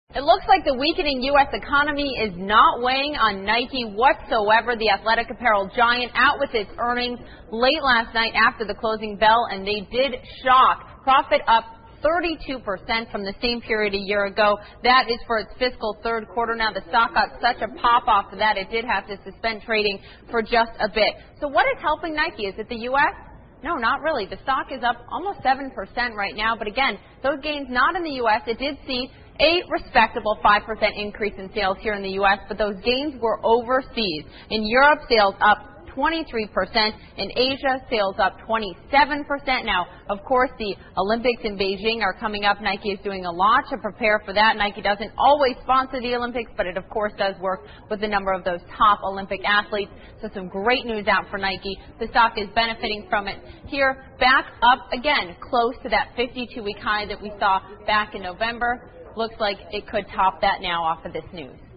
It looks like the weakening U.S. economy is not weighing on Nike whatsoever. The athletic apparel giant out with its earnings late last night after the closing bell, and they did shock. Profit up 32% from the same period a year ago. That is for its fiscal third quarter. Now, the stock got such a pop off of that, it did have to suspend trading for just a bit. So what is helping Nike? Is it the U.S.? No, not really. The stock is up almost 7% right now. But again, those gains not in the U.S. It did see a respectable 5% increase in sales here in the U.S., but those gains were overseas. In Europe, sales up 23%. In Asia, sales up 27%. Now, of course, the Olympics in Beijing are coming up. Nike is doing a lot to prepare for that. Nike doesn't always sponsor the Olympics, but it, of course, does work with a number of those top Olympic athletes. So some great news out for Nike. The stock is benefiting from it here. Back up again, close to that 52-week high that we saw back in November. Looks like it could top that now off of this news.